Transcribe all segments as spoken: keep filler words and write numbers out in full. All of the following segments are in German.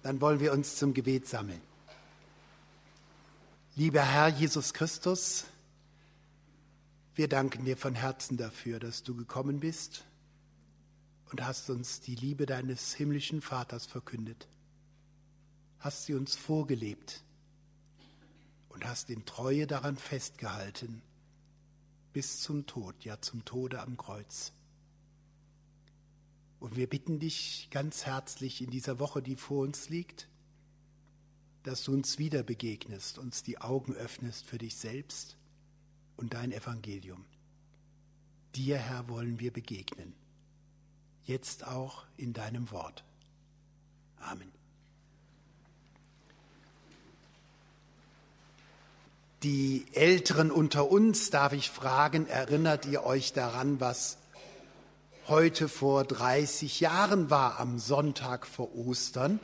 Dann wollen wir uns zum Gebet sammeln. Lieber Herr Jesus Christus, wir danken dir von Herzen dafür, dass du gekommen bist und hast uns die Liebe deines himmlischen Vaters verkündet. Hast sie uns vorgelebt und hast in Treue daran festgehalten, bis zum Tod, ja zum Tode am Kreuz. Und wir bitten dich ganz herzlich in dieser Woche, die vor uns liegt, dass du uns wieder begegnest, uns die Augen öffnest für dich selbst und dein Evangelium. Dir, Herr, wollen wir begegnen, jetzt auch in deinem Wort. Amen. Die Älteren unter uns, darf ich fragen, erinnert ihr euch daran, was heute vor dreißig Jahren war, am Sonntag vor Ostern,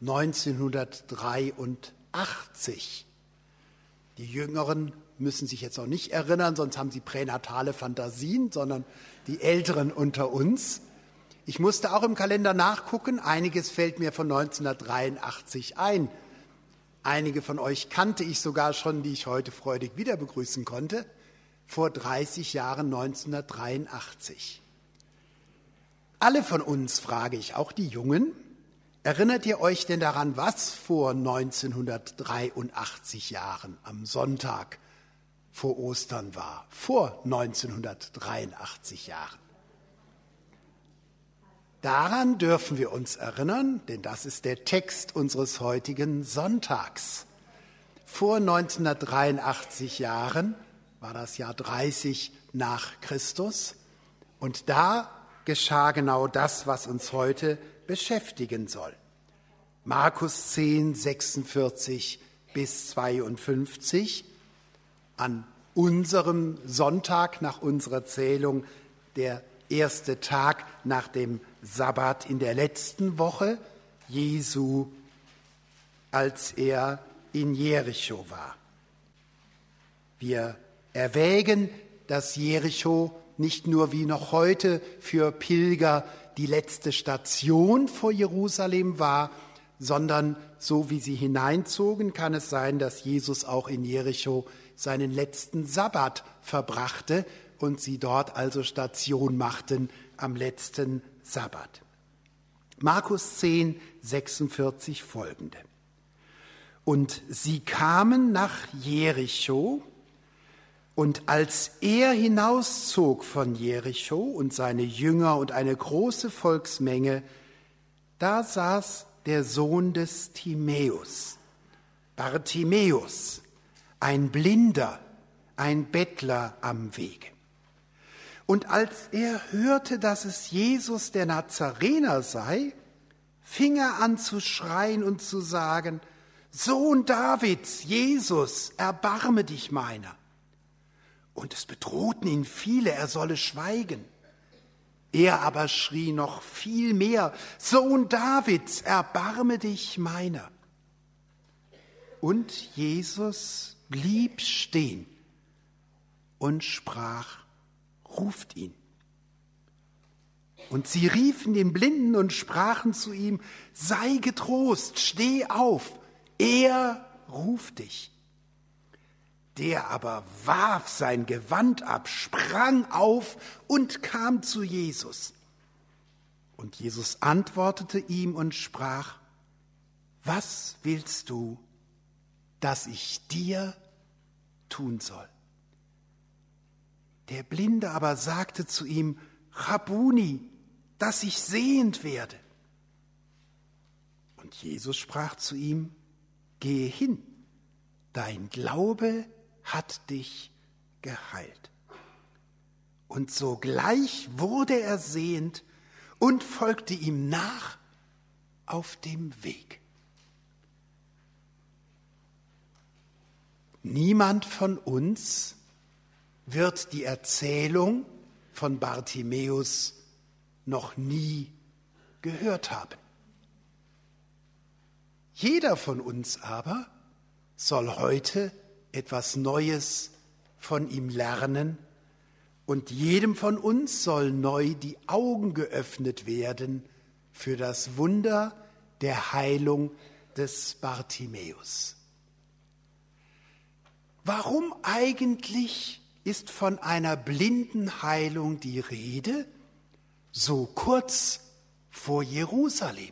neunzehnhundertdreiundachtzig. Die Jüngeren müssen sich jetzt noch nicht erinnern, sonst haben sie pränatale Fantasien, sondern die Älteren unter uns. Ich musste auch im Kalender nachgucken, einiges fällt mir von neunzehnhundertdreiundachtzig ein. Einige von euch kannte ich sogar schon, die ich heute freudig wieder begrüßen konnte, vor dreißig Jahren neunzehnhundertdreiundachtzig. Alle von uns, frage ich, auch die Jungen, erinnert ihr euch denn daran, was vor neunzehnhundertdreiundachtzig Jahren am Sonntag vor Ostern war? Vor neunzehnhundertdreiundachtzig Jahren. Daran dürfen wir uns erinnern, denn das ist der Text unseres heutigen Sonntags. Vor neunzehnhundertdreiundachtzig Jahren war das Jahr dreißig nach Christus und da geschah genau das, was uns heute beschäftigen soll. Markus zehn, sechsundvierzig bis zweiundfünfzig, an unserem Sonntag nach unserer Zählung, der erste Tag nach dem Sabbat in der letzten Woche Jesu, als er in Jericho war. Wir erwägen, dass Jericho nicht nur wie noch heute für Pilger die letzte Station vor Jerusalem war, sondern so wie sie hineinzogen, kann es sein, dass Jesus auch in Jericho seinen letzten Sabbat verbrachte und sie dort also Station machten am letzten Sabbat. Markus zehn, sechsundvierzig folgende. Und sie kamen nach Jericho, und als er hinauszog von Jericho und seine Jünger und eine große Volksmenge, da saß der Sohn des Timäus, Bartimäus, ein Blinder, ein Bettler am Wege. Und als er hörte, dass es Jesus der Nazarener sei, fing er an zu schreien und zu sagen: Sohn Davids, Jesus, erbarme dich meiner. Und es bedrohten ihn viele, er solle schweigen. Er aber schrie noch viel mehr: Sohn Davids, erbarme dich meiner. Und Jesus blieb stehen und sprach: Ruft ihn. Und sie riefen den Blinden und sprachen zu ihm: Sei getrost, steh auf, er ruft dich. Der aber warf sein Gewand ab, sprang auf und kam zu Jesus. Und Jesus antwortete ihm und sprach: Was willst du, dass ich dir tun soll? Der Blinde aber sagte zu ihm: Rabbuni, dass ich sehend werde. Und Jesus sprach zu ihm: Gehe hin, dein Glaube hat dich geheilt. Und sogleich wurde er sehend und folgte ihm nach auf dem Weg. Niemand von uns wird die Erzählung von Bartimäus noch nie gehört haben. Jeder von uns aber soll heute etwas Neues von ihm lernen und jedem von uns soll neu die Augen geöffnet werden für das Wunder der Heilung des Bartimäus. Warum eigentlich ist von einer Blindenheilung die Rede, so kurz vor Jerusalem?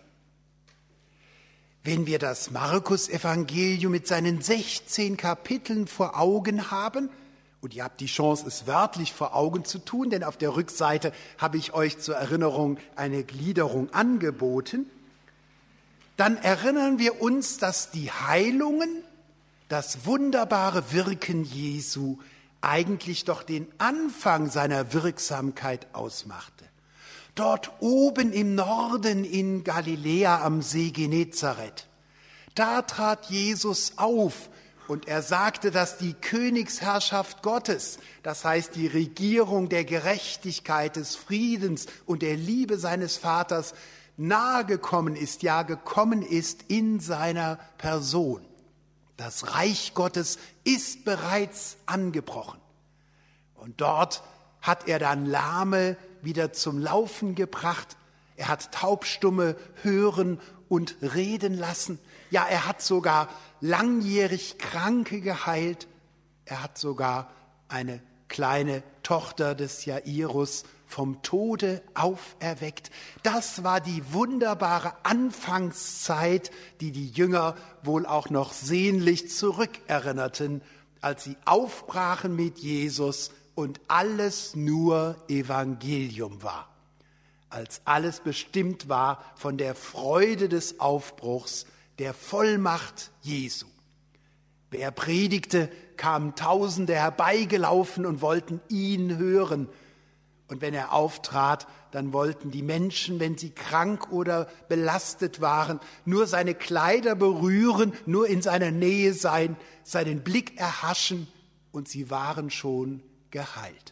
Wenn wir das Markus-Evangelium mit seinen sechzehn Kapiteln vor Augen haben, und ihr habt die Chance, es wörtlich vor Augen zu tun, denn auf der Rückseite habe ich euch zur Erinnerung eine Gliederung angeboten, dann erinnern wir uns, dass die Heilungen, das wunderbare Wirken Jesu eigentlich doch den Anfang seiner Wirksamkeit ausmachte. Dort oben im Norden in Galiläa am See Genezareth, da trat Jesus auf und er sagte, dass die Königsherrschaft Gottes, das heißt die Regierung der Gerechtigkeit, des Friedens und der Liebe seines Vaters, nahe gekommen ist, ja gekommen ist in seiner Person. Das Reich Gottes ist bereits angebrochen. Und dort hat er dann Lahme wieder zum Laufen gebracht. Er hat Taubstumme hören und reden lassen. Ja, er hat sogar langjährig Kranke geheilt. Er hat sogar eine kleine Tochter des Jairus vom Tode auferweckt. Das war die wunderbare Anfangszeit, die die Jünger wohl auch noch sehnlich zurückerinnerten, als sie aufbrachen mit Jesus und alles nur Evangelium war. Als alles bestimmt war von der Freude des Aufbruchs, der Vollmacht Jesu. Wer predigte, kamen Tausende herbeigelaufen und wollten ihn hören. Und wenn er auftrat, dann wollten die Menschen, wenn sie krank oder belastet waren, nur seine Kleider berühren, nur in seiner Nähe sein, seinen Blick erhaschen und sie waren schon geheilt.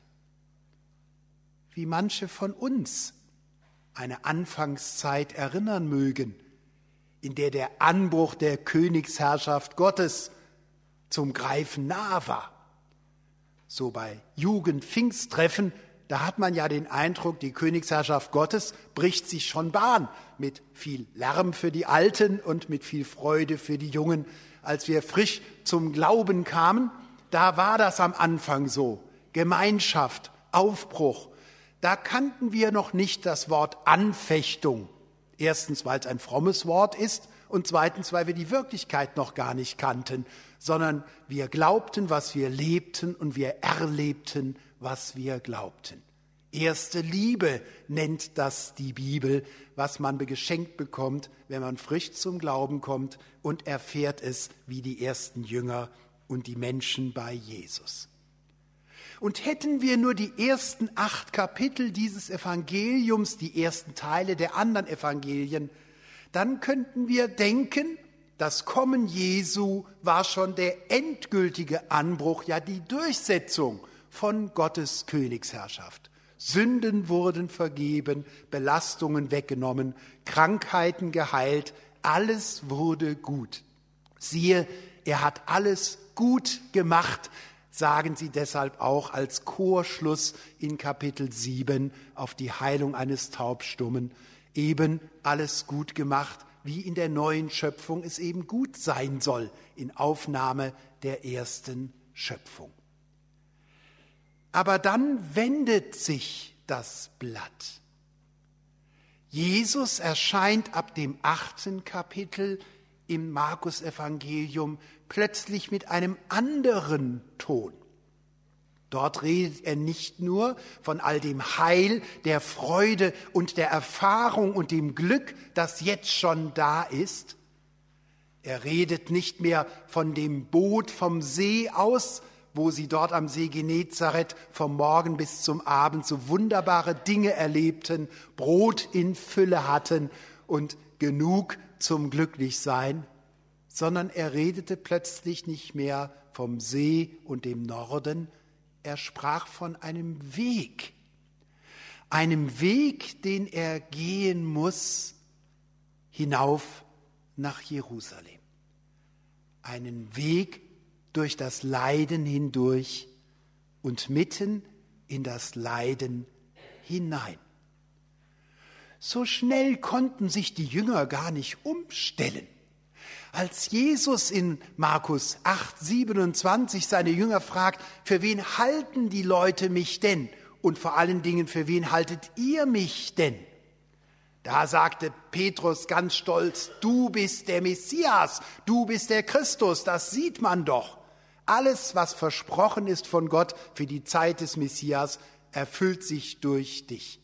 Wie manche von uns eine Anfangszeit erinnern mögen, in der der Anbruch der Königsherrschaft Gottes zum Greifen nah war. So bei Jugend-Pfingsttreffen, da hat man ja den Eindruck, die Königsherrschaft Gottes bricht sich schon Bahn mit viel Lärm für die Alten und mit viel Freude für die Jungen. Als wir frisch zum Glauben kamen, da war das am Anfang so. Gemeinschaft, Aufbruch. Da kannten wir noch nicht das Wort Anfechtung. Erstens, weil es ein frommes Wort ist und zweitens, weil wir die Wirklichkeit noch gar nicht kannten, sondern wir glaubten, was wir lebten und wir erlebten, was wir glaubten. Erste Liebe nennt das die Bibel, was man geschenkt bekommt, wenn man frisch zum Glauben kommt und erfährt es wie die ersten Jünger und die Menschen bei Jesus. Und hätten wir nur die ersten acht Kapitel dieses Evangeliums, die ersten Teile der anderen Evangelien, dann könnten wir denken, das Kommen Jesu war schon der endgültige Anbruch, ja die Durchsetzung von Gottes Königsherrschaft. Sünden wurden vergeben, Belastungen weggenommen, Krankheiten geheilt, alles wurde gut. Siehe, er hat alles gut gemacht, sagen sie deshalb auch als Chorschluss in Kapitel sieben auf die Heilung eines Taubstummen. Eben alles gut gemacht, wie in der neuen Schöpfung es eben gut sein soll, in Aufnahme der ersten Schöpfung. Aber dann wendet sich das Blatt. Jesus erscheint ab dem achten Kapitel im Markus-Evangelium plötzlich mit einem anderen Ton. Dort redet er nicht nur von all dem Heil, der Freude und der Erfahrung und dem Glück, das jetzt schon da ist. Er redet nicht mehr von dem Boot vom See aus, wo sie dort am See Genezareth vom Morgen bis zum Abend so wunderbare Dinge erlebten, Brot in Fülle hatten und genug zum Glücklichsein, sondern er redete plötzlich nicht mehr vom See und dem Norden, er sprach von einem Weg, einem Weg, den er gehen muss hinauf nach Jerusalem, einen Weg durch das Leiden hindurch und mitten in das Leiden hinein. So schnell konnten sich die Jünger gar nicht umstellen. Als Jesus in Markus acht, siebenundzwanzig seine Jünger fragt, für wen halten die Leute mich denn? Und vor allen Dingen, für wen haltet ihr mich denn? Da sagte Petrus ganz stolz, du bist der Messias, du bist der Christus, das sieht man doch. Alles, was versprochen ist von Gott für die Zeit des Messias, erfüllt sich durch dich.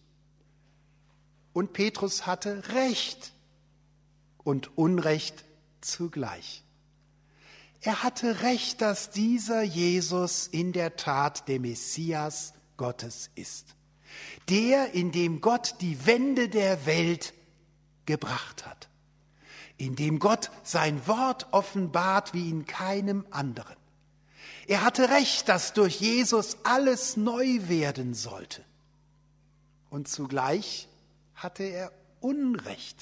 Und Petrus hatte Recht und Unrecht zugleich. Er hatte Recht, dass dieser Jesus in der Tat der Messias Gottes ist. Der, in dem Gott die Wende der Welt gebracht hat. In dem Gott sein Wort offenbart wie in keinem anderen. Er hatte Recht, dass durch Jesus alles neu werden sollte. Und zugleich hatte er Unrecht.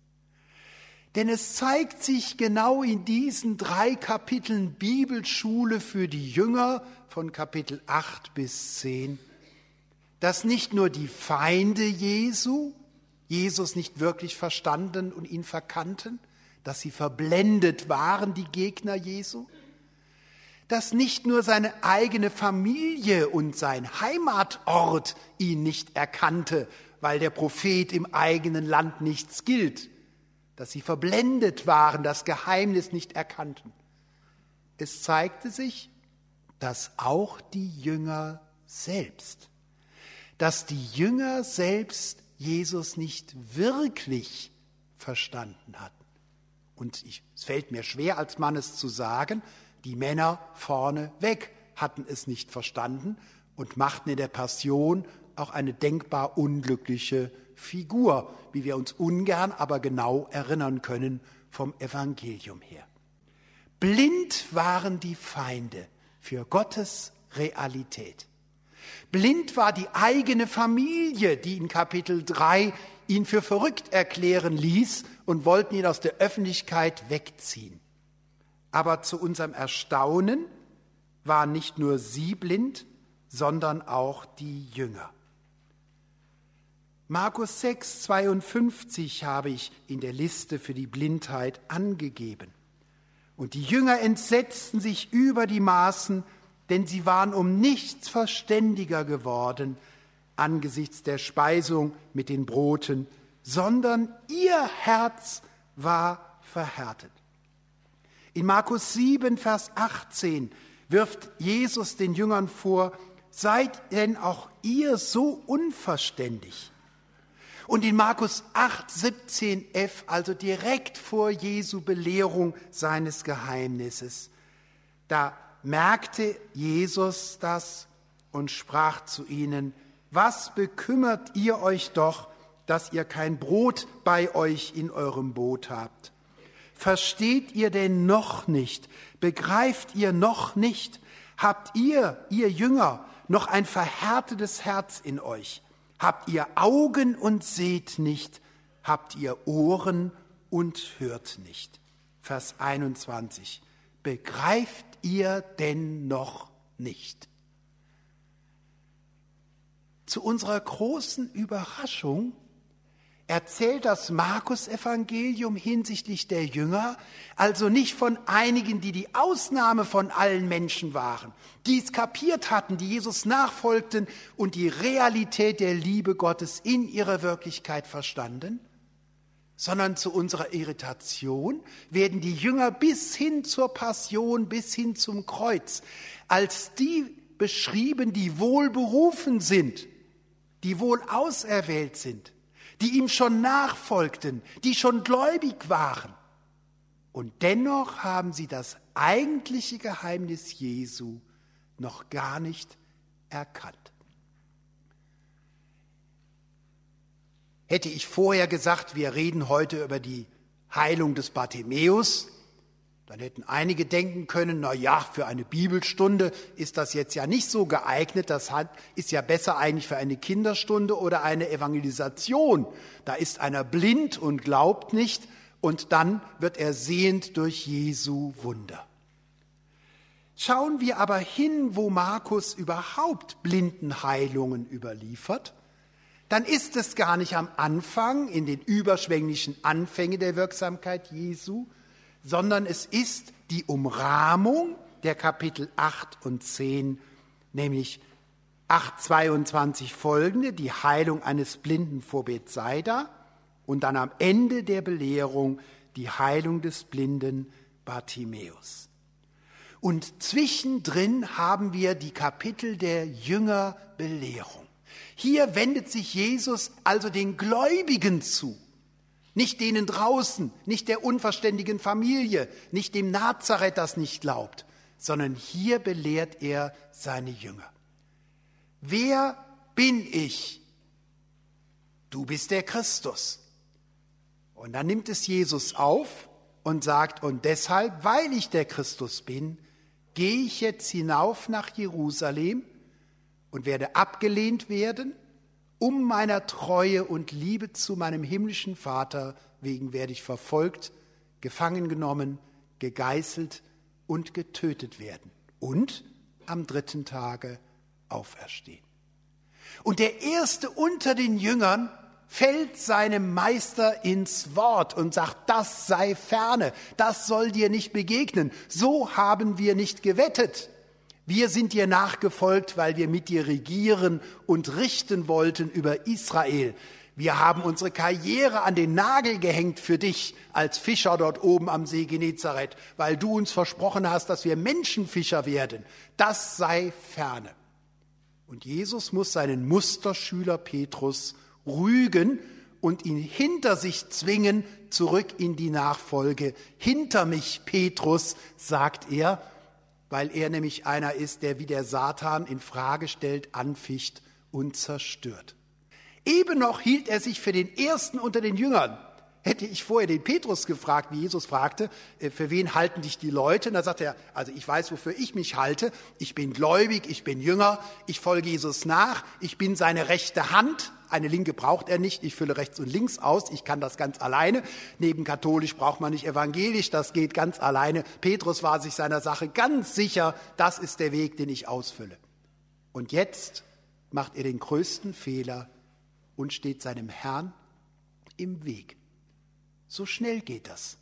Denn es zeigt sich genau in diesen drei Kapiteln Bibelschule für die Jünger von Kapitel acht bis zehn, dass nicht nur die Feinde Jesu Jesus nicht wirklich verstanden und ihn verkannten, dass sie verblendet waren, die Gegner Jesu, dass nicht nur seine eigene Familie und sein Heimatort ihn nicht erkannte, weil der Prophet im eigenen Land nichts gilt, dass sie verblendet waren, das Geheimnis nicht erkannten. Es zeigte sich, dass auch die Jünger selbst, dass die Jünger selbst Jesus nicht wirklich verstanden hatten. Und ich, es fällt mir schwer, als Mann es zu sagen, die Männer vorne weg hatten es nicht verstanden und machten in der Passion auch eine denkbar unglückliche Figur, wie wir uns ungern, aber genau erinnern können vom Evangelium her. Blind waren die Feinde für Gottes Realität. Blind war die eigene Familie, die in Kapitel drei ihn für verrückt erklären ließ und wollten ihn aus der Öffentlichkeit wegziehen. Aber zu unserem Erstaunen waren nicht nur sie blind, sondern auch die Jünger. Markus sechs, zweiundfünfzig habe ich in der Liste für die Blindheit angegeben. Und die Jünger entsetzten sich über die Maßen, denn sie waren um nichts verständiger geworden angesichts der Speisung mit den Broten, sondern ihr Herz war verhärtet. In Markus sieben, Vers achtzehn wirft Jesus den Jüngern vor, seid denn auch ihr so unverständig? Und in Markus acht, siebzehn f, also direkt vor Jesu Belehrung seines Geheimnisses, da merkte Jesus das und sprach zu ihnen, was bekümmert ihr euch doch, dass ihr kein Brot bei euch in eurem Boot habt? Versteht ihr denn noch nicht? Begreift ihr noch nicht? Habt ihr, ihr Jünger, noch ein verhärtetes Herz in euch? Habt ihr Augen und seht nicht? Habt ihr Ohren und hört nicht? Vers einundzwanzig. Begreift ihr denn noch nicht? Zu unserer großen Überraschung erzählt das Markus-Evangelium hinsichtlich der Jünger also nicht von einigen, die die Ausnahme von allen Menschen waren, die es kapiert hatten, die Jesus nachfolgten und die Realität der Liebe Gottes in ihrer Wirklichkeit verstanden, sondern zu unserer Irritation werden die Jünger bis hin zur Passion, bis hin zum Kreuz, als die beschrieben, die wohlberufen sind, die wohl auserwählt sind, die ihm schon nachfolgten, die schon gläubig waren. Und dennoch haben sie das eigentliche Geheimnis Jesu noch gar nicht erkannt. Hätte ich vorher gesagt, wir reden heute über die Heilung des Bartimäus, dann hätten einige denken können, na ja, für eine Bibelstunde ist das jetzt ja nicht so geeignet, das ist ja besser eigentlich für eine Kinderstunde oder eine Evangelisation. Da ist einer blind und glaubt nicht und dann wird er sehend durch Jesu Wunder. Schauen wir aber hin, wo Markus überhaupt Blindenheilungen überliefert, dann ist es gar nicht am Anfang, in den überschwänglichen Anfängen der Wirksamkeit Jesu, sondern es ist die Umrahmung der Kapitel acht und zehn, nämlich acht zweiundzwanzig folgende, die Heilung eines Blinden vor Bethsaida und dann am Ende der Belehrung die Heilung des blinden Bartimäus. Und zwischendrin haben wir die Kapitel der Jüngerbelehrung. Hier wendet sich Jesus also den Gläubigen zu, nicht denen draußen, nicht der unverständigen Familie, nicht dem Nazareth, das nicht glaubt, sondern hier belehrt er seine Jünger. Wer bin ich? Du bist der Christus. Und dann nimmt es Jesus auf und sagt, und deshalb, weil ich der Christus bin, gehe ich jetzt hinauf nach Jerusalem und werde abgelehnt werden, um meiner Treue und Liebe zu meinem himmlischen Vater wegen werde ich verfolgt, gefangen genommen, gegeißelt und getötet werden und am dritten Tage auferstehen. Und der Erste unter den Jüngern fällt seinem Meister ins Wort und sagt, das sei ferne, das soll dir nicht begegnen. So haben wir nicht gewettet. Wir sind dir nachgefolgt, weil wir mit dir regieren und richten wollten über Israel. Wir haben unsere Karriere an den Nagel gehängt für dich als Fischer dort oben am See Genezareth, weil du uns versprochen hast, dass wir Menschenfischer werden. Das sei ferne. Und Jesus muss seinen Musterschüler Petrus rügen und ihn hinter sich zwingen, zurück in die Nachfolge. Hinter mich, Petrus, sagt er, weil er nämlich einer ist, der wie der Satan in Frage stellt, anficht und zerstört. Eben noch hielt er sich für den Ersten unter den Jüngern. Hätte ich vorher den Petrus gefragt, wie Jesus fragte, für wen halten dich die Leute? Und da sagt er, also ich weiß, wofür ich mich halte. Ich bin gläubig, ich bin Jünger, ich folge Jesus nach, ich bin seine rechte Hand. Eine linke braucht er nicht, ich fülle rechts und links aus, ich kann das ganz alleine. Neben katholisch braucht man nicht evangelisch, das geht ganz alleine. Petrus war sich seiner Sache ganz sicher, das ist der Weg, den ich ausfülle. Und jetzt macht er den größten Fehler und steht seinem Herrn im Weg. So schnell geht das.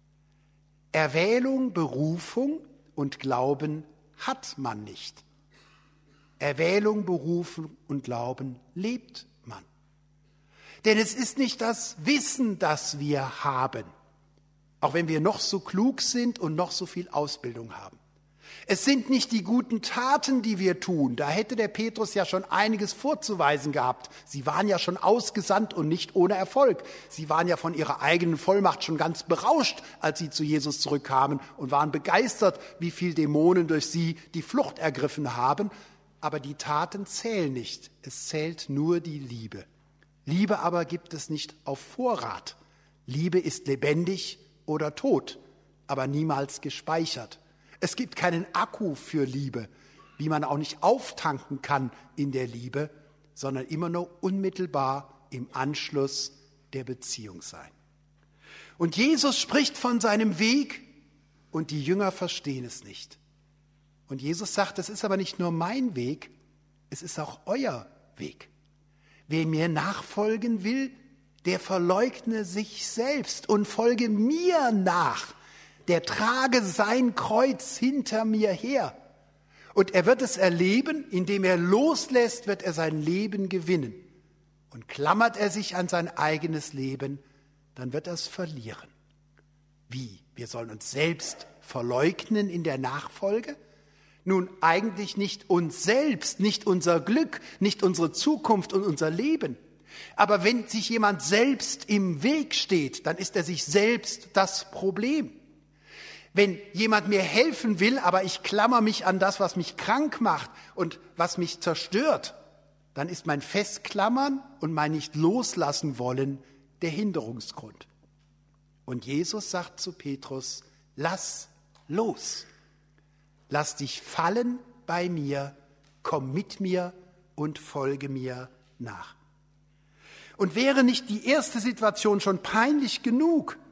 Erwählung, Berufung und Glauben hat man nicht. Erwählung, Berufung und Glauben lebt man. Denn es ist nicht das Wissen, das wir haben, auch wenn wir noch so klug sind und noch so viel Ausbildung haben. Es sind nicht die guten Taten, die wir tun. Da hätte der Petrus ja schon einiges vorzuweisen gehabt. Sie waren ja schon ausgesandt und nicht ohne Erfolg. Sie waren ja von ihrer eigenen Vollmacht schon ganz berauscht, als sie zu Jesus zurückkamen und waren begeistert, wie viel Dämonen durch sie die Flucht ergriffen haben. Aber die Taten zählen nicht. Es zählt nur die Liebe. Liebe aber gibt es nicht auf Vorrat. Liebe ist lebendig oder tot, aber niemals gespeichert. Es gibt keinen Akku für Liebe, wie man auch nicht auftanken kann in der Liebe, sondern immer nur unmittelbar im Anschluss der Beziehung sein. Und Jesus spricht von seinem Weg und die Jünger verstehen es nicht. Und Jesus sagt, das ist aber nicht nur mein Weg, es ist auch euer Weg. Wer mir nachfolgen will, der verleugne sich selbst und folge mir nach. Der trage sein Kreuz hinter mir her. Und er wird es erleben, indem er loslässt, wird er sein Leben gewinnen. Und klammert er sich an sein eigenes Leben, dann wird er es verlieren. Wie? Wir sollen uns selbst verleugnen in der Nachfolge? Nun, eigentlich nicht uns selbst, nicht unser Glück, nicht unsere Zukunft und unser Leben. Aber wenn sich jemand selbst im Weg steht, dann ist er sich selbst das Problem. Wenn jemand mir helfen will, aber ich klammer mich an das, was mich krank macht und was mich zerstört, dann ist mein Festklammern und mein Nicht-Loslassen wollen der Hinderungsgrund. Und Jesus sagt zu Petrus, lass los. Lass dich fallen bei mir, komm mit mir und folge mir nach. Und wäre nicht die erste Situation schon peinlich genug,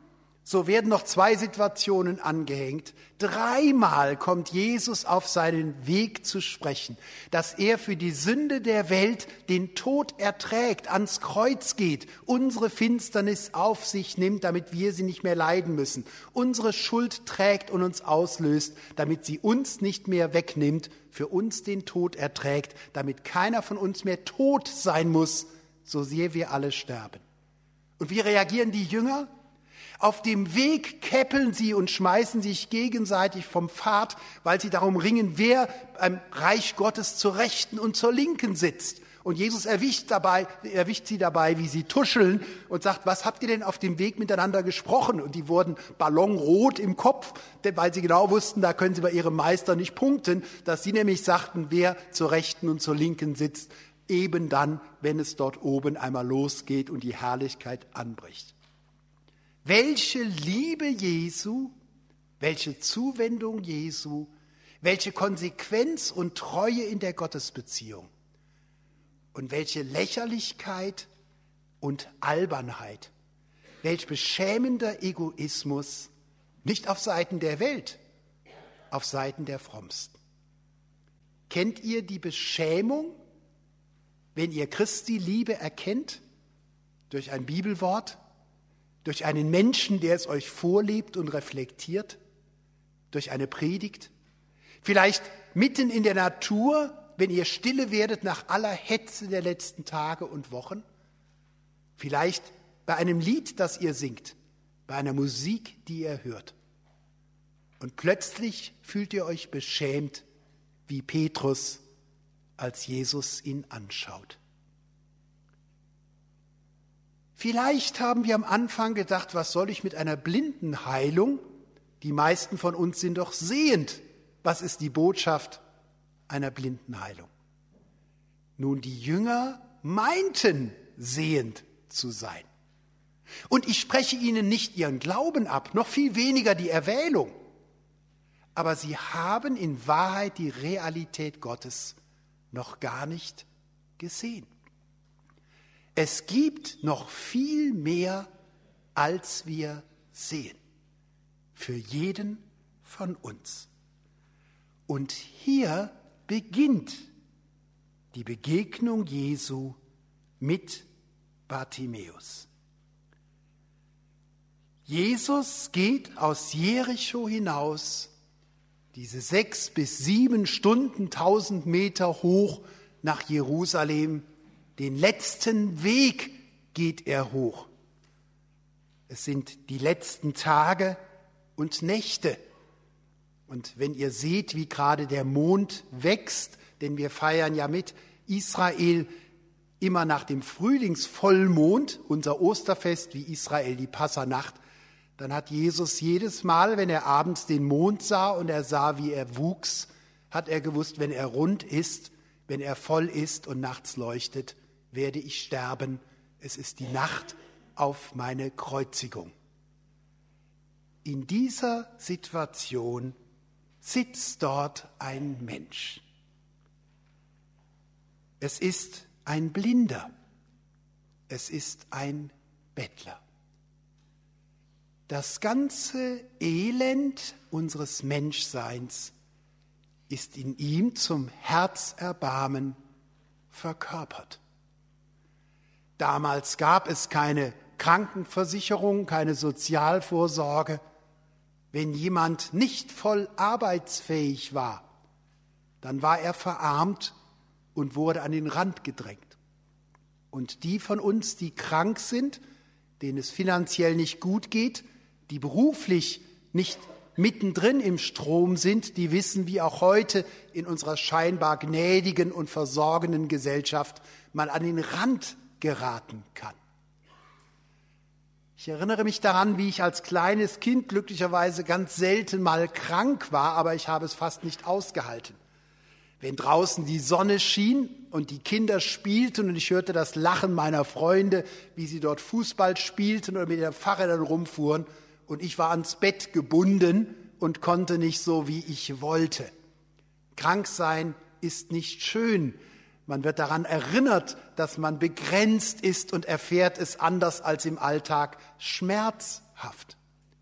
So werden noch zwei Situationen angehängt. Dreimal kommt Jesus auf seinen Weg zu sprechen, dass er für die Sünde der Welt den Tod erträgt, ans Kreuz geht, unsere Finsternis auf sich nimmt, damit wir sie nicht mehr leiden müssen, unsere Schuld trägt und uns auslöst, damit sie uns nicht mehr wegnimmt, für uns den Tod erträgt, damit keiner von uns mehr tot sein muss, so sehr wir alle sterben. Und wie reagieren die Jünger? Auf dem Weg käppeln sie und schmeißen sich gegenseitig vom Pfad, weil sie darum ringen, wer beim Reich Gottes zur Rechten und zur Linken sitzt. Und Jesus erwischt, dabei, erwischt sie dabei, wie sie tuscheln und sagt, was habt ihr denn auf dem Weg miteinander gesprochen? Und die wurden ballonrot im Kopf, weil sie genau wussten, da können sie bei ihrem Meister nicht punkten, dass sie nämlich sagten, wer zur Rechten und zur Linken sitzt, eben dann, wenn es dort oben einmal losgeht und die Herrlichkeit anbricht. Welche Liebe Jesu, welche Zuwendung Jesu, welche Konsequenz und Treue in der Gottesbeziehung und welche Lächerlichkeit und Albernheit, welch beschämender Egoismus, nicht auf Seiten der Welt, auf Seiten der Frommsten. Kennt ihr die Beschämung, wenn ihr Christi Liebe erkennt, durch ein Bibelwort, durch einen Menschen, der es euch vorlebt und reflektiert, durch eine Predigt, vielleicht mitten in der Natur, wenn ihr stille werdet nach aller Hetze der letzten Tage und Wochen, vielleicht bei einem Lied, das ihr singt, bei einer Musik, die ihr hört. Und plötzlich fühlt ihr euch beschämt wie Petrus, als Jesus ihn anschaut. Vielleicht haben wir am Anfang gedacht, was soll ich mit einer Blindenheilung? Die meisten von uns sind doch sehend. Was ist die Botschaft einer Blindenheilung? Nun, die Jünger meinten, sehend zu sein. Und ich spreche ihnen nicht ihren Glauben ab, noch viel weniger die Erwählung. Aber sie haben in Wahrheit die Realität Gottes noch gar nicht gesehen. Es gibt noch viel mehr, als wir sehen, für jeden von uns. Und hier beginnt die Begegnung Jesu mit Bartimäus. Jesus geht aus Jericho hinaus, diese sechs bis sieben Stunden, tausend Meter hoch nach Jerusalem. Den letzten Weg geht er hoch. Es sind die letzten Tage und Nächte. Und wenn ihr seht, wie gerade der Mond wächst, denn wir feiern ja mit Israel immer nach dem Frühlingsvollmond, unser Osterfest wie Israel die Passanacht, dann hat Jesus jedes Mal, wenn er abends den Mond sah und er sah, wie er wuchs, hat er gewusst, wenn er rund ist, wenn er voll ist und nachts leuchtet, werde ich sterben. Es ist die Nacht auf meine Kreuzigung. In dieser Situation sitzt dort ein Mensch. Es ist ein Blinder. Es ist ein Bettler. Das ganze Elend unseres Menschseins ist in ihm zum Herzerbarmen verkörpert. Damals gab es keine Krankenversicherung, keine Sozialvorsorge. Wenn jemand nicht voll arbeitsfähig war, dann war er verarmt und wurde an den Rand gedrängt. Und die von uns, die krank sind, denen es finanziell nicht gut geht, die beruflich nicht mittendrin im Strom sind, die wissen, wie auch heute in unserer scheinbar gnädigen und versorgenden Gesellschaft man an den Rand geraten kann. Ich erinnere mich daran, wie ich als kleines Kind glücklicherweise ganz selten mal krank war, aber ich habe es fast nicht ausgehalten. Wenn draußen die Sonne schien und die Kinder spielten und ich hörte das Lachen meiner Freunde, wie sie dort Fußball spielten oder mit den Fahrrädern rumfuhren und ich war ans Bett gebunden und konnte nicht so, wie ich wollte. Krank sein ist nicht schön. Man wird daran erinnert, dass man begrenzt ist und erfährt es anders als im Alltag schmerzhaft.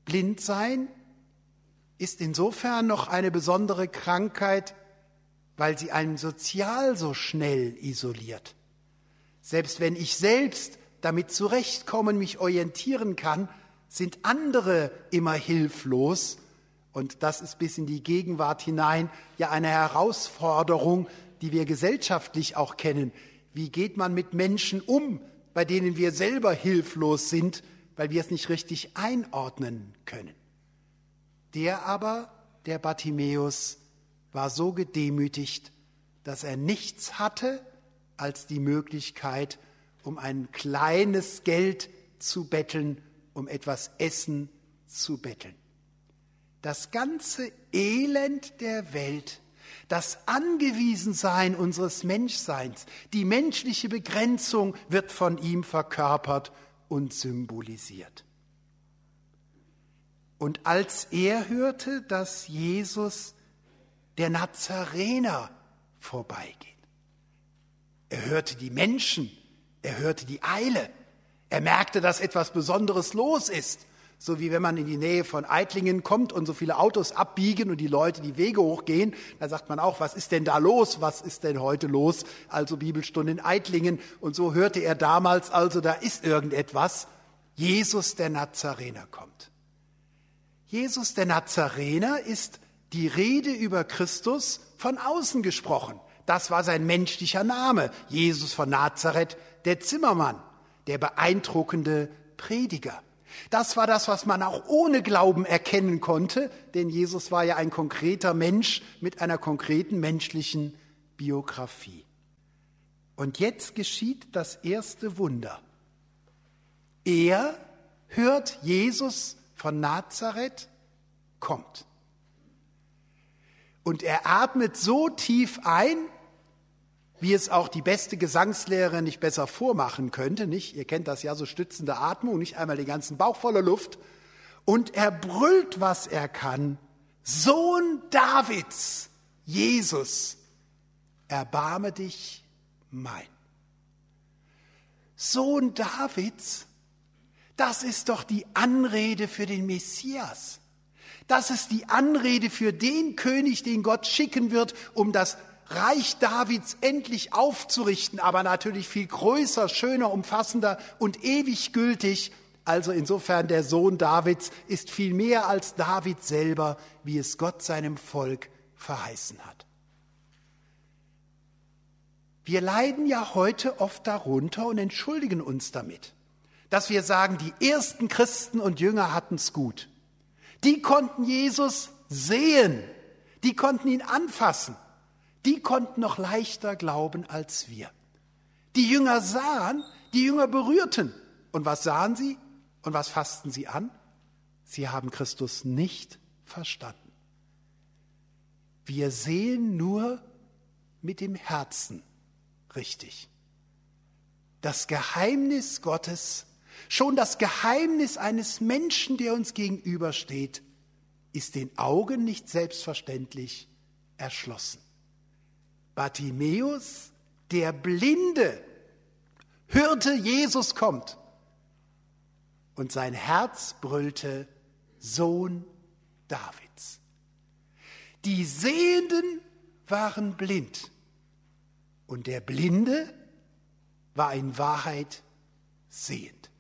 Blindsein ist insofern noch eine besondere Krankheit, weil sie einen sozial so schnell isoliert. Selbst wenn ich selbst damit zurechtkommen, mich orientieren kann, sind andere immer hilflos. Und das ist bis in die Gegenwart hinein ja eine Herausforderung, die wir gesellschaftlich auch kennen. Wie geht man mit Menschen um, bei denen wir selber hilflos sind, weil wir es nicht richtig einordnen können? Der aber, der Bartimäus, war so gedemütigt, dass er nichts hatte als die Möglichkeit, um ein kleines Geld zu betteln, um etwas Essen zu betteln. Das ganze Elend der Welt, das Angewiesensein unseres Menschseins, die menschliche Begrenzung wird von ihm verkörpert und symbolisiert. Und als er hörte, dass Jesus, der Nazarener, vorbeigeht, er hörte die Menschen, er hörte die Eile, er merkte, dass etwas Besonderes los ist. So wie wenn man in die Nähe von Eitlingen kommt und so viele Autos abbiegen und die Leute die Wege hochgehen, da sagt man auch, was ist denn da los, was ist denn heute los? Also Bibelstunde in Eitlingen. Und so hörte er damals, also da ist irgendetwas. Jesus der Nazarener kommt. Jesus der Nazarener ist die Rede über Christus von außen gesprochen. Das war sein menschlicher Name. Jesus von Nazareth, der Zimmermann, der beeindruckende Prediger. Das war das, was man auch ohne Glauben erkennen konnte, denn Jesus war ja ein konkreter Mensch mit einer konkreten menschlichen Biografie. Und jetzt geschieht das erste Wunder. Er hört, Jesus von Nazareth kommt. Und er atmet so tief ein, wie es auch die beste Gesangslehrerin nicht besser vormachen könnte, nicht? Ihr kennt das ja, so stützende Atmung, nicht einmal den ganzen Bauch voller Luft. Und er brüllt, was er kann. Sohn Davids, Jesus, erbarme dich mein. Sohn Davids, das ist doch die Anrede für den Messias. Das ist die Anrede für den König, den Gott schicken wird, um das Reich Davids endlich aufzurichten, aber natürlich viel größer, schöner, umfassender und ewig gültig. Also insofern der Sohn Davids ist viel mehr als David selber, wie es Gott seinem Volk verheißen hat. Wir leiden ja heute oft darunter und entschuldigen uns damit, dass wir sagen, die ersten Christen und Jünger hatten es gut. Die konnten Jesus sehen, die konnten ihn anfassen. Die konnten noch leichter glauben als wir. Die Jünger sahen, die Jünger berührten. Und was sahen sie und was fassten sie an? Sie haben Christus nicht verstanden. Wir sehen nur mit dem Herzen richtig. Das Geheimnis Gottes, schon das Geheimnis eines Menschen, der uns gegenübersteht, ist den Augen nicht selbstverständlich erschlossen. Bartimäus, der Blinde, hörte, Jesus kommt. Und sein Herz brüllte, Sohn Davids. Die Sehenden waren blind. Und der Blinde war in Wahrheit sehend.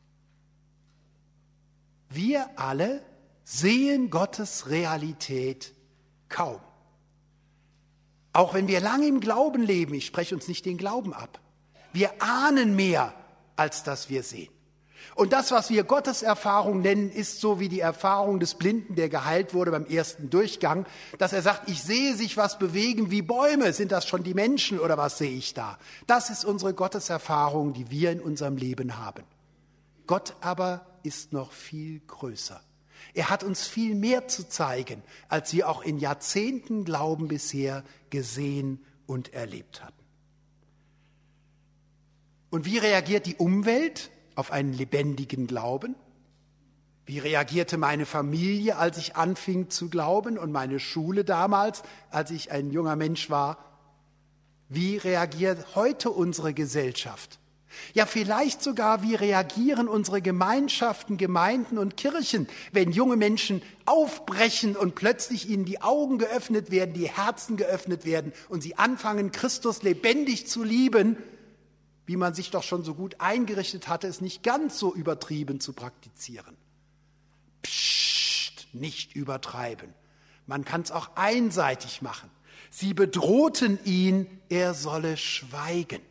Wir alle sehen Gottes Realität kaum. Auch wenn wir lange im Glauben leben, ich spreche uns nicht den Glauben ab, wir ahnen mehr, als dass wir sehen. Und das, was wir Gotteserfahrung nennen, ist so wie die Erfahrung des Blinden, der geheilt wurde beim ersten Durchgang, dass er sagt, ich sehe sich was bewegen wie Bäume. Sind das schon die Menschen oder was sehe ich da? Das ist unsere Gotteserfahrung, die wir in unserem Leben haben. Gott aber ist noch viel größer. Er hat uns viel mehr zu zeigen, als wir auch in Jahrzehnten Glauben bisher gesehen und erlebt hatten. Und wie reagiert die Umwelt auf einen lebendigen Glauben? Wie reagierte meine Familie, als ich anfing zu glauben, und meine Schule damals, als ich ein junger Mensch war? Wie reagiert heute unsere Gesellschaft? Ja, vielleicht sogar, wie reagieren unsere Gemeinschaften, Gemeinden und Kirchen, wenn junge Menschen aufbrechen und plötzlich ihnen die Augen geöffnet werden, die Herzen geöffnet werden und sie anfangen, Christus lebendig zu lieben, wie man sich doch schon so gut eingerichtet hatte, es nicht ganz so übertrieben zu praktizieren. Psst, nicht übertreiben. Man kann es auch einseitig machen. Sie bedrohten ihn, er solle schweigen.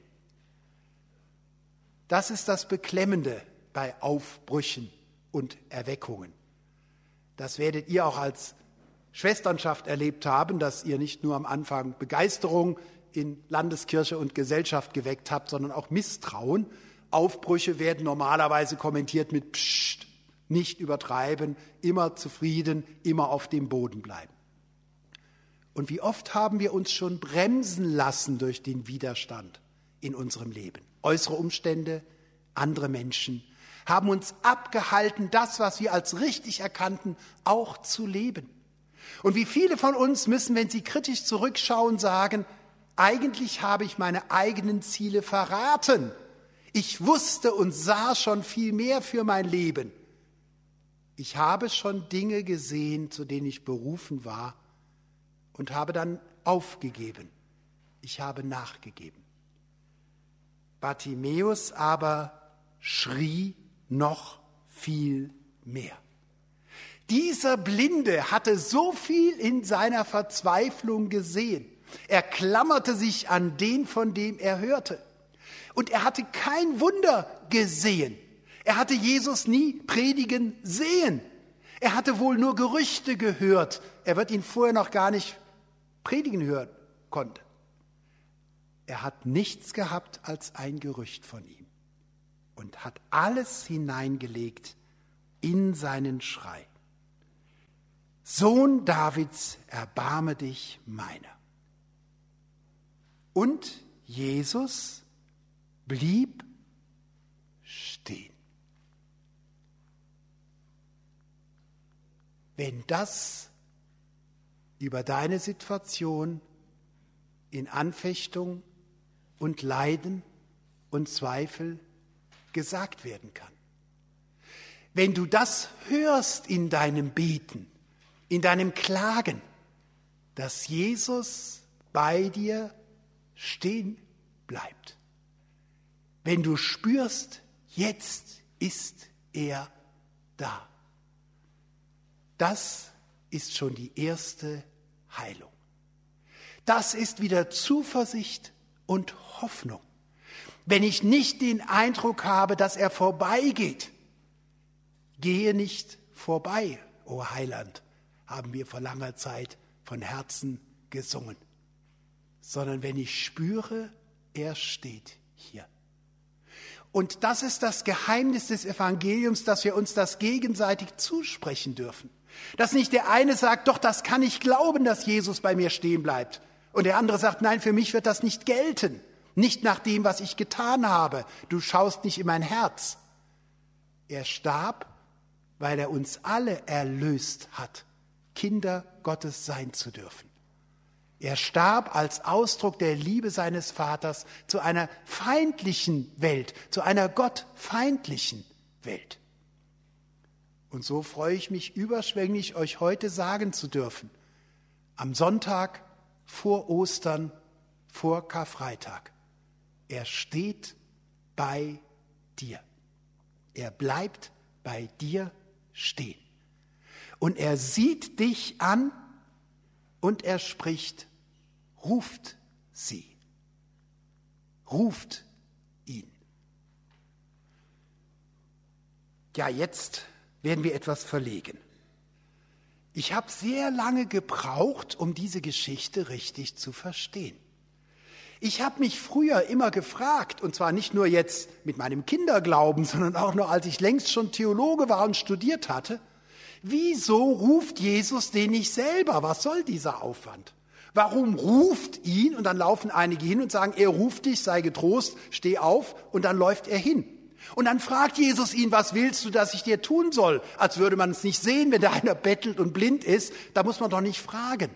Das ist das Beklemmende bei Aufbrüchen und Erweckungen. Das werdet ihr auch als Schwesternschaft erlebt haben, dass ihr nicht nur am Anfang Begeisterung in Landeskirche und Gesellschaft geweckt habt, sondern auch Misstrauen. Aufbrüche werden normalerweise kommentiert mit Psst, nicht übertreiben, immer zufrieden, immer auf dem Boden bleiben. Und wie oft haben wir uns schon bremsen lassen durch den Widerstand in unserem Leben. Äußere Umstände, andere Menschen haben uns abgehalten, das, was wir als richtig erkannten, auch zu leben. Und wie viele von uns müssen, wenn sie kritisch zurückschauen, sagen, eigentlich habe ich meine eigenen Ziele verraten. Ich wusste und sah schon viel mehr für mein Leben. Ich habe schon Dinge gesehen, zu denen ich berufen war und habe dann aufgegeben. Ich habe nachgegeben. Bartimäus aber schrie noch viel mehr. Dieser Blinde hatte so viel in seiner Verzweiflung gesehen. Er klammerte sich an den, von dem er hörte. Und er hatte kein Wunder gesehen. Er hatte Jesus nie predigen sehen. Er hatte wohl nur Gerüchte gehört. Er wird ihn vorher noch gar nicht predigen hören konnte. Er hat nichts gehabt als ein Gerücht von ihm und hat alles hineingelegt in seinen Schrei. Sohn Davids, erbarme dich meiner. Und Jesus blieb stehen. Wenn das über deine Situation in Anfechtung und Leiden und Zweifel gesagt werden kann. Wenn du das hörst in deinem Beten, in deinem Klagen, dass Jesus bei dir stehen bleibt. Wenn du spürst, jetzt ist er da. Das ist schon die erste Heilung. Das ist wieder Zuversicht und Hoffnung. Wenn ich nicht den Eindruck habe, dass er vorbeigeht, gehe nicht vorbei, o Heiland, haben wir vor langer Zeit von Herzen gesungen. Sondern wenn ich spüre, er steht hier. Und das ist das Geheimnis des Evangeliums, dass wir uns das gegenseitig zusprechen dürfen. Dass nicht der eine sagt, doch, das kann ich glauben, dass Jesus bei mir stehen bleibt. Und der andere sagt, nein, für mich wird das nicht gelten. Nicht nach dem, was ich getan habe. Du schaust nicht in mein Herz. Er starb, weil er uns alle erlöst hat, Kinder Gottes sein zu dürfen. Er starb als Ausdruck der Liebe seines Vaters zu einer feindlichen Welt, zu einer gottfeindlichen Welt. Und so freue ich mich überschwänglich, euch heute sagen zu dürfen, am Sonntag vor Ostern, vor Karfreitag, er steht bei dir. Er bleibt bei dir stehen. Und er sieht dich an und er spricht, ruft sie, ruft ihn. Ja, jetzt werden wir etwas verlegen. Ich habe sehr lange gebraucht, um diese Geschichte richtig zu verstehen. Ich habe mich früher immer gefragt, und zwar nicht nur jetzt mit meinem Kinderglauben, sondern auch noch als ich längst schon Theologe war und studiert hatte, wieso ruft Jesus den nicht selber? Was soll dieser Aufwand? Warum ruft ihn und dann laufen einige hin und sagen, er ruft dich, sei getrost, steh auf und dann läuft er hin. Und dann fragt Jesus ihn, was willst du, dass ich dir tun soll? Als würde man es nicht sehen, wenn da einer bettelt und blind ist, da muss man doch nicht fragen.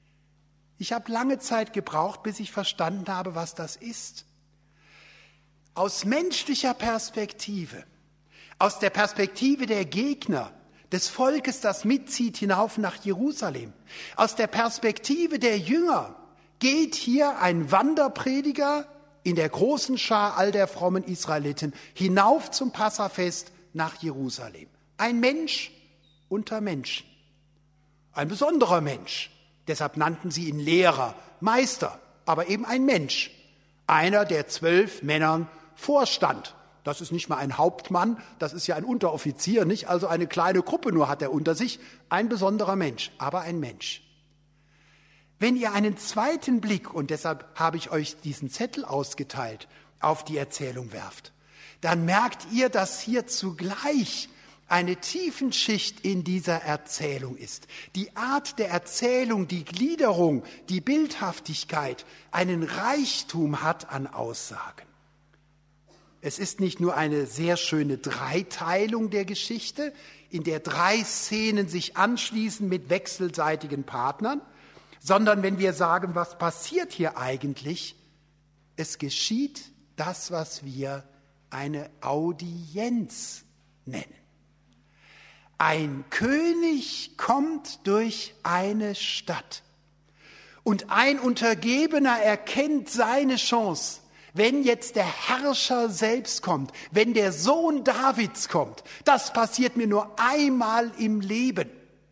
Ich habe lange Zeit gebraucht, bis ich verstanden habe, was das ist. aus menschlicher Perspektive, aus der Perspektive der Gegner, des Volkes, das mitzieht hinauf nach Jerusalem, aus der Perspektive der Jünger, geht hier ein Wanderprediger in der großen Schar all der frommen Israeliten hinauf zum Passafest nach Jerusalem. Ein Mensch unter Menschen, ein besonderer Mensch. Deshalb nannten sie ihn Lehrer, Meister, aber eben ein Mensch, einer, der zwölf Männern vorstand. Das ist nicht mal ein Hauptmann, das ist ja ein Unteroffizier, nicht? Also eine kleine Gruppe nur hat er unter sich, ein besonderer Mensch, aber ein Mensch. Wenn ihr einen zweiten Blick, und deshalb habe ich euch diesen Zettel ausgeteilt, auf die Erzählung werft, dann merkt ihr, dass hier zugleich eine Tiefenschicht in dieser Erzählung ist. Die Art der Erzählung, die Gliederung, die Bildhaftigkeit einen Reichtum hat an Aussagen. Es ist nicht nur eine sehr schöne Dreiteilung der Geschichte, in der drei Szenen sich anschließen mit wechselseitigen Partnern, sondern wenn wir sagen, was passiert hier eigentlich, es geschieht das, was wir eine Audienz nennen. Ein König kommt durch eine Stadt und ein Untergebener erkennt seine Chance. Wenn jetzt der Herrscher selbst kommt, wenn der Sohn Davids kommt, das passiert mir nur einmal im Leben.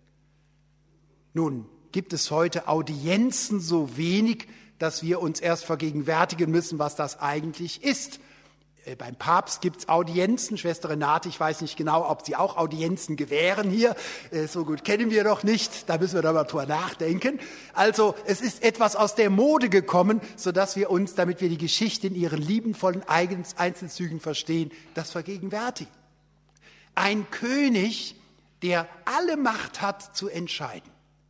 Nun gibt es heute Audienzen so wenig, dass wir uns erst vergegenwärtigen müssen, was das eigentlich ist. Beim Papst gibt es Audienzen. Schwester Renate, ich weiß nicht genau, ob Sie auch Audienzen gewähren hier. So gut kennen wir doch nicht. Da müssen wir doch mal drüber nachdenken. Also es ist etwas aus der Mode gekommen, sodass wir uns, damit wir die Geschichte in ihren liebenvollen Einzelzügen verstehen, das vergegenwärtigen. Ein König, der alle Macht hat zu entscheiden,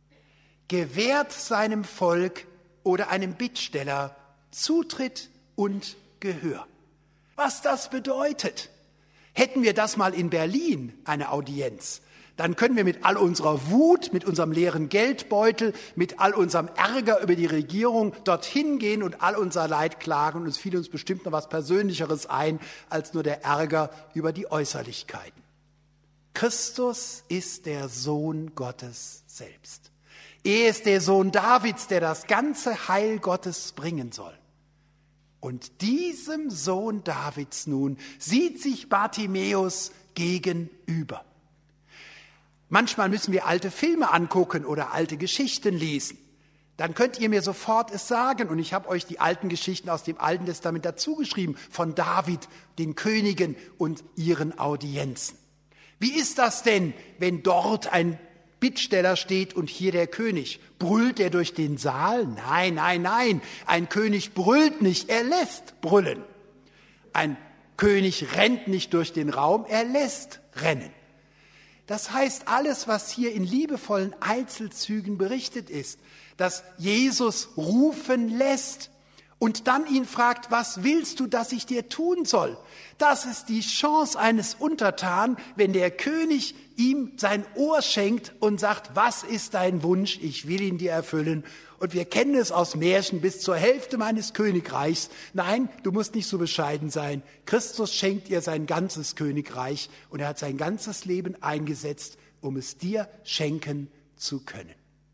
gewährt seinem Volk oder einem Bittsteller Zutritt und Gehör. Was das bedeutet. Hätten wir das mal in Berlin, eine Audienz, dann können wir mit all unserer Wut, mit unserem leeren Geldbeutel, mit all unserem Ärger über die Regierung dorthin gehen und all unser Leid klagen. Und es fiel uns bestimmt noch was Persönlicheres ein, als nur der Ärger über die Äußerlichkeiten. Christus ist der Sohn Gottes selbst. Er ist der Sohn Davids, der das ganze Heil Gottes bringen soll. Und diesem Sohn Davids nun sieht sich Bartimäus gegenüber. Manchmal müssen wir alte Filme angucken oder alte Geschichten lesen. Dann könnt ihr mir sofort es sagen. Und ich habe euch die alten Geschichten aus dem Alten Testament dazu geschrieben, von David, den Königen und ihren Audienzen. Wie ist das denn, wenn dort ein Bittsteller steht und hier der König? Brüllt er durch den Saal? Nein, nein, nein. Ein König brüllt nicht, er lässt brüllen. Ein König rennt nicht durch den Raum, er lässt rennen. Das heißt, alles, was hier in liebevollen Einzelzügen berichtet ist, dass Jesus rufen lässt und dann ihn fragt, was willst du, dass ich dir tun soll? Das ist die Chance eines Untertanen, wenn der König ihm sein Ohr schenkt und sagt, was ist dein Wunsch? Ich will ihn dir erfüllen. Und wir kennen es aus Märchen bis zur Hälfte meines Königreichs. Nein, du musst nicht so bescheiden sein. Christus schenkt dir sein ganzes Königreich und er hat sein ganzes Leben eingesetzt, um es dir schenken zu können.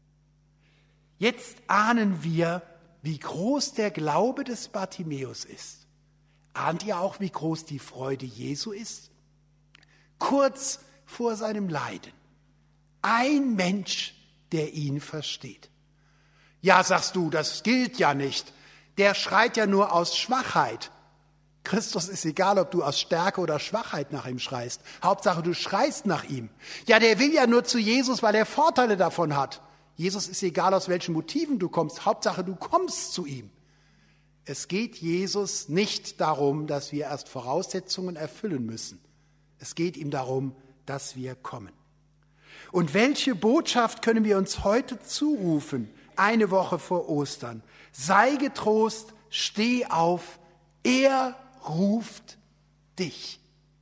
Jetzt ahnen wir, wie groß der Glaube des Bartimäus ist. Ahnt ihr auch, wie groß die Freude Jesu ist? Kurz vor seinem Leiden. Ein Mensch, der ihn versteht. Ja, sagst du, das gilt ja nicht. Der schreit ja nur aus Schwachheit. Christus ist egal, ob du aus Stärke oder Schwachheit nach ihm schreist. Hauptsache, du schreist nach ihm. Ja, der will ja nur zu Jesus, weil er Vorteile davon hat. Jesus ist egal, aus welchen Motiven du kommst. Hauptsache, du kommst zu ihm. Es geht Jesus nicht darum, dass wir erst Voraussetzungen erfüllen müssen. Es geht ihm darum, dass wir kommen. Und welche Botschaft können wir uns heute zurufen, eine Woche vor Ostern? Sei getrost, steh auf, er ruft dich.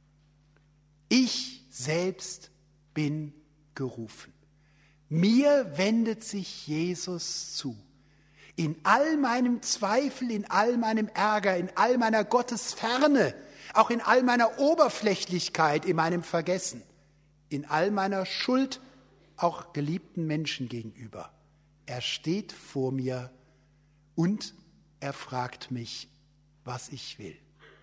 Ich selbst bin gerufen. Mir wendet sich Jesus zu. In all meinem Zweifel, in all meinem Ärger, in all meiner Gottesferne, auch in all meiner Oberflächlichkeit, in meinem Vergessen, in all meiner Schuld, auch geliebten Menschen gegenüber. Er steht vor mir und er fragt mich, was ich will.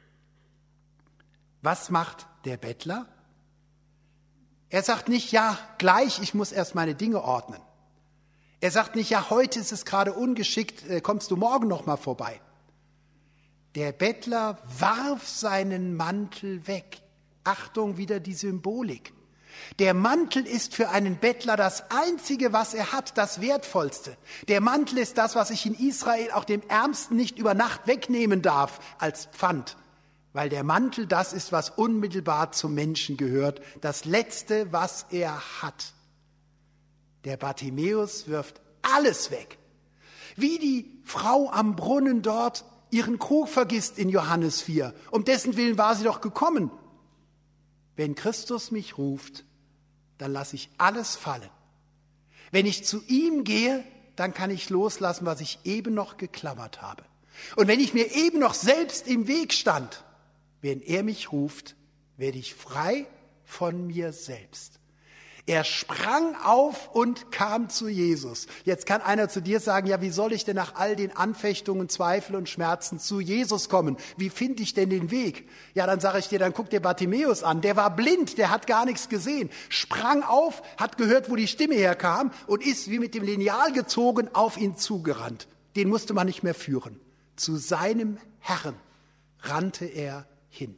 Was macht der Bettler? Er sagt nicht, ja, gleich, ich muss erst meine Dinge ordnen. Er sagt nicht, ja, heute ist es gerade ungeschickt, kommst du morgen noch mal vorbei. Der Bettler warf seinen Mantel weg. Achtung, wieder die Symbolik. Der Mantel ist für einen Bettler das Einzige, was er hat, das Wertvollste. Der Mantel ist das, was ich in Israel auch dem Ärmsten nicht über Nacht wegnehmen darf als Pfand. Weil der Mantel das ist, was unmittelbar zum Menschen gehört, das Letzte, was er hat. Der Bartimäus wirft alles weg. Wie die Frau am Brunnen dort ihren Krug vergisst in Johannes vier. Um dessen Willen war sie doch gekommen. Wenn Christus mich ruft, dann lasse ich alles fallen. Wenn ich zu ihm gehe, dann kann ich loslassen, was ich eben noch geklammert habe. Und wenn ich mir eben noch selbst im Weg stand, wenn er mich ruft, werde ich frei von mir selbst. Er sprang auf und kam zu Jesus. Jetzt kann einer zu dir sagen, ja, wie soll ich denn nach all den Anfechtungen, Zweifeln und Schmerzen zu Jesus kommen? Wie finde ich denn den Weg? Ja, dann sage ich dir, dann guck dir Bartimäus an. Der war blind, der hat gar nichts gesehen. Sprang auf, hat gehört, wo die Stimme herkam und ist wie mit dem Lineal gezogen auf ihn zugerannt. Den musste man nicht mehr führen. Zu seinem Herrn rannte er hin.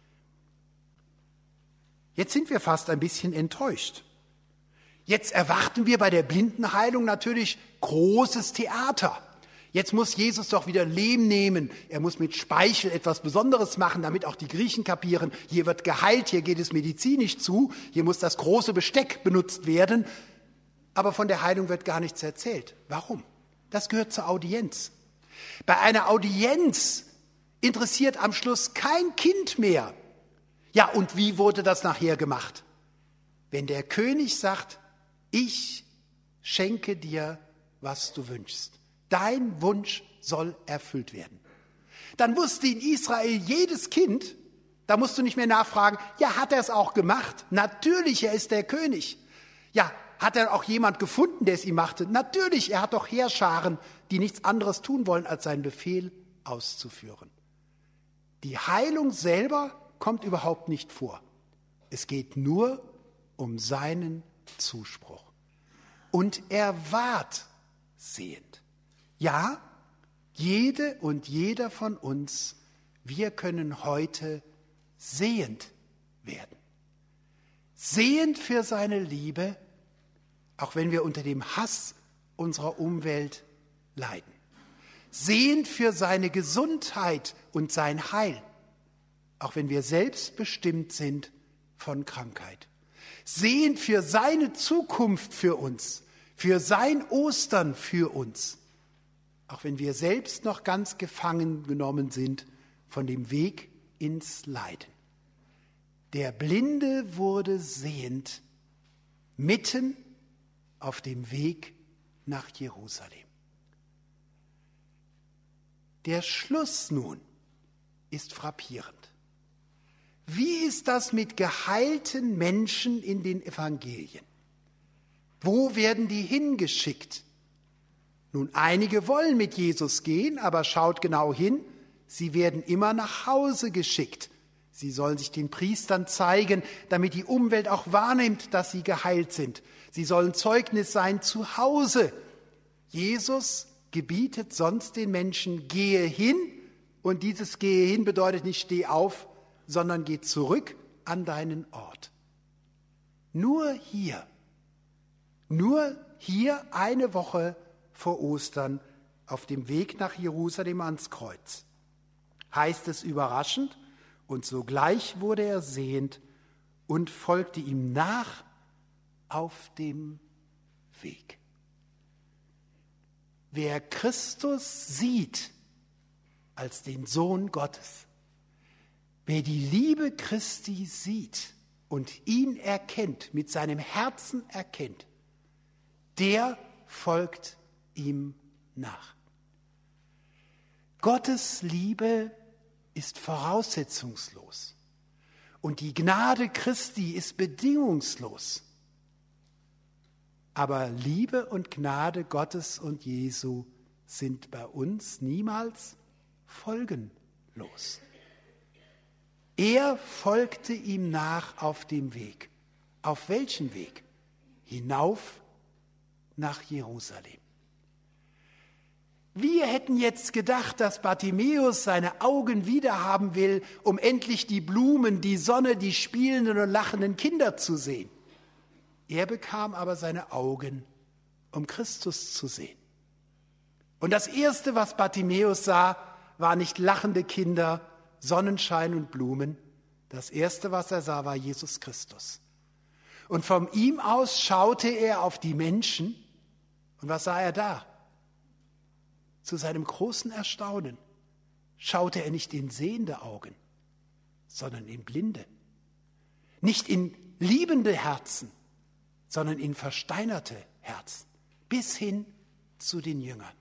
Jetzt sind wir fast ein bisschen enttäuscht. Jetzt erwarten wir bei der Blindenheilung natürlich großes Theater. Jetzt muss Jesus doch wieder Lehm nehmen. Er muss mit Speichel etwas Besonderes machen, damit auch die Griechen kapieren. Hier wird geheilt, hier geht es medizinisch zu. Hier muss das große Besteck benutzt werden. Aber von der Heilung wird gar nichts erzählt. Warum? Das gehört zur Audienz. Bei einer Audienz interessiert am Schluss kein Kind mehr. Ja, und wie wurde das nachher gemacht? Wenn der König sagt, ich schenke dir, was du wünschst. Dein Wunsch soll erfüllt werden. Dann wusste in Israel jedes Kind, da musst du nicht mehr nachfragen, ja, hat er es auch gemacht? Natürlich, er ist der König. Ja, hat er auch jemand gefunden, der es ihm machte? Natürlich, er hat doch Heerscharen, die nichts anderes tun wollen, als seinen Befehl auszuführen. Die Heilung selber kommt überhaupt nicht vor. Es geht nur um seinen Zuspruch. Und er ward sehend. Ja, jede und jeder von uns, wir können heute sehend werden. Sehend für seine Liebe, auch wenn wir unter dem Hass unserer Umwelt leiden. Sehend für seine Gesundheit und sein Heil, auch wenn wir selbst bestimmt sind von Krankheit. Sehend für seine Zukunft für uns, für sein Ostern für uns, auch wenn wir selbst noch ganz gefangen genommen sind von dem Weg ins Leiden. Der Blinde wurde sehend mitten auf dem Weg nach Jerusalem. Der Schluss nun ist frappierend. Wie ist das mit geheilten Menschen in den Evangelien? Wo werden die hingeschickt? Nun, einige wollen mit Jesus gehen, aber schaut genau hin, sie werden immer nach Hause geschickt. Sie sollen sich den Priestern zeigen, damit die Umwelt auch wahrnimmt, dass sie geheilt sind. Sie sollen Zeugnis sein zu Hause. Jesus gebietet sonst den Menschen, gehe hin, und dieses gehe hin bedeutet nicht steh auf, sondern geh zurück an deinen Ort. Nur hier, nur hier eine Woche vor Ostern auf dem Weg nach Jerusalem ans Kreuz, heißt es überraschend, und sogleich wurde er sehend und folgte ihm nach auf dem Weg. Wer Christus sieht als den Sohn Gottes, wer die Liebe Christi sieht und ihn erkennt, mit seinem Herzen erkennt, der folgt ihm nach. Gottes Liebe ist voraussetzungslos und die Gnade Christi ist bedingungslos. Aber Liebe und Gnade Gottes und Jesu sind bei uns niemals folgenlos. Er folgte ihm nach auf dem Weg. Auf welchen Weg? Hinauf nach Jerusalem. Wir hätten jetzt gedacht, dass Bartimäus seine Augen wiederhaben will, um endlich die Blumen, die Sonne, die spielenden und lachenden Kinder zu sehen. Er bekam aber seine Augen, um Christus zu sehen. Und das Erste, was Bartimäus sah, war nicht lachende Kinder, Sonnenschein und Blumen. Das Erste, was er sah, war Jesus Christus. Und von ihm aus schaute er auf die Menschen. Und was sah er da? Zu seinem großen Erstaunen schaute er nicht in sehende Augen, sondern in blinde. Nicht in liebende Herzen, sondern in versteinerte Herzen, bis hin zu den Jüngern.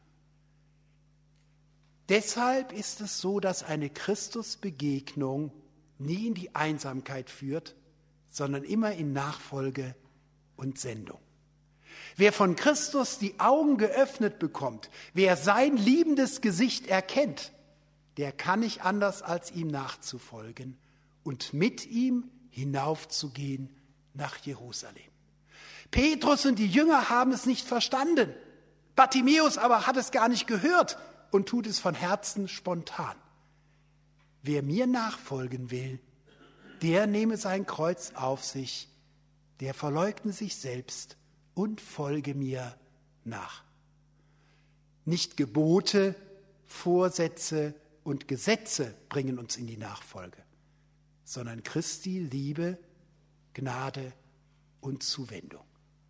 Deshalb ist es so, dass eine Christusbegegnung nie in die Einsamkeit führt, sondern immer in Nachfolge und Sendung. Wer von Christus die Augen geöffnet bekommt, wer sein liebendes Gesicht erkennt, der kann nicht anders, als ihm nachzufolgen und mit ihm hinaufzugehen nach Jerusalem. Petrus und die Jünger haben es nicht verstanden. Bartimäus aber hat es gar nicht gehört und tut es von Herzen spontan. Wer mir nachfolgen will, der nehme sein Kreuz auf sich, der verleugne sich selbst und folge mir nach. Nicht Gebote, Vorsätze und Gesetze bringen uns in die Nachfolge, sondern Christi Liebe, Gnade und Zuwendung.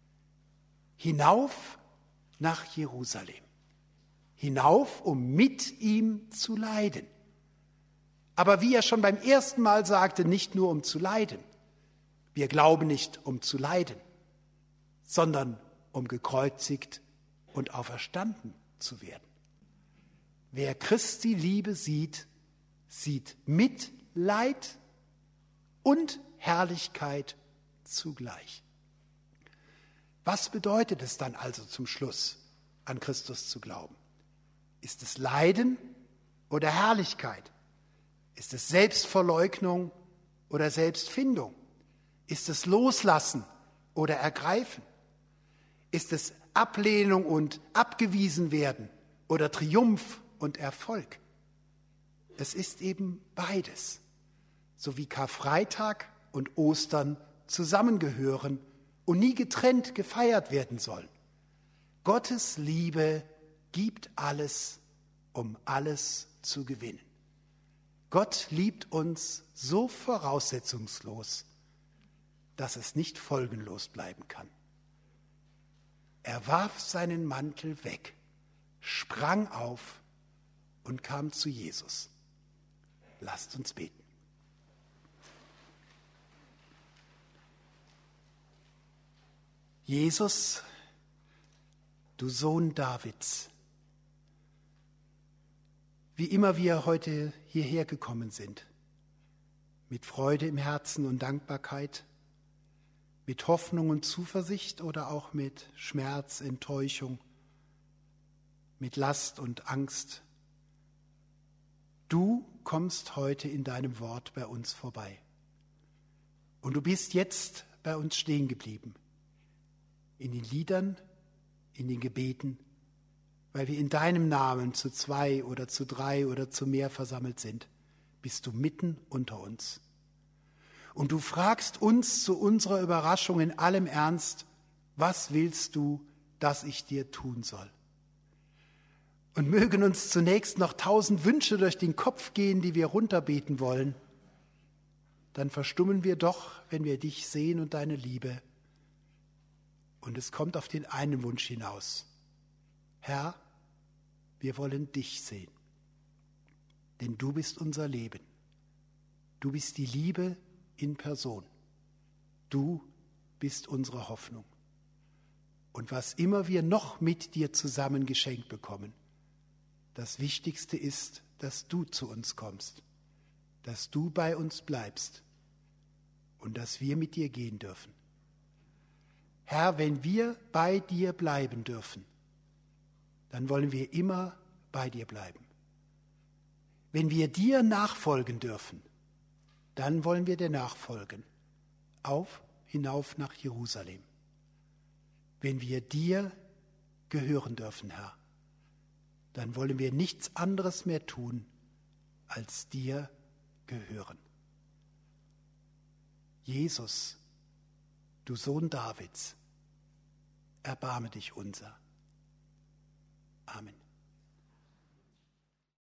Hinauf nach Jerusalem. Hinauf, um mit ihm zu leiden. Aber wie er schon beim ersten Mal sagte, nicht nur um zu leiden. Wir glauben nicht, um zu leiden, sondern um gekreuzigt und auferstanden zu werden. Wer Christi Liebe sieht, sieht Mitleid und Herrlichkeit zugleich. Was bedeutet es dann also zum Schluss, an Christus zu glauben? Ist es Leiden oder Herrlichkeit? Ist es Selbstverleugnung oder Selbstfindung? Ist es Loslassen oder Ergreifen? Ist es Ablehnung und abgewiesen werden oder Triumph und Erfolg? Es ist eben beides, so wie Karfreitag und Ostern zusammengehören und nie getrennt gefeiert werden sollen. Gottes Liebe gibt alles, um alles zu gewinnen. Gott liebt uns so voraussetzungslos, dass es nicht folgenlos bleiben kann. Er warf seinen Mantel weg, sprang auf und kam zu Jesus. Lasst uns beten. Jesus, du Sohn Davids, wie immer wir heute hierher gekommen sind, mit Freude im Herzen und Dankbarkeit, mit Hoffnung und Zuversicht oder auch mit Schmerz, Enttäuschung, mit Last und Angst. Du kommst heute in deinem Wort bei uns vorbei. Und du bist jetzt bei uns stehen geblieben. In den Liedern, in den Gebeten, weil wir in deinem Namen zu zwei oder zu drei oder zu mehr versammelt sind, bist du mitten unter uns. Und du fragst uns zu unserer Überraschung in allem Ernst, was willst du, dass ich dir tun soll? Und mögen uns zunächst noch tausend Wünsche durch den Kopf gehen, die wir runterbeten wollen, dann verstummen wir doch, wenn wir dich sehen und deine Liebe. Und es kommt auf den einen Wunsch hinaus. Herr, wir wollen dich sehen, denn du bist unser Leben. Du bist die Liebe in Person. Du bist unsere Hoffnung. Und was immer wir noch mit dir zusammen geschenkt bekommen, Das Wichtigste ist, dass du zu uns kommst, dass du bei uns bleibst und dass wir mit dir gehen dürfen. Herr, wenn wir bei dir bleiben dürfen, dann wollen wir immer bei dir bleiben. Wenn wir dir nachfolgen dürfen, dann wollen wir dir nachfolgen, auf, hinauf nach Jerusalem. Wenn wir dir gehören dürfen, Herr, dann wollen wir nichts anderes mehr tun, als dir gehören. Jesus, du Sohn Davids, erbarme dich unser. Amen.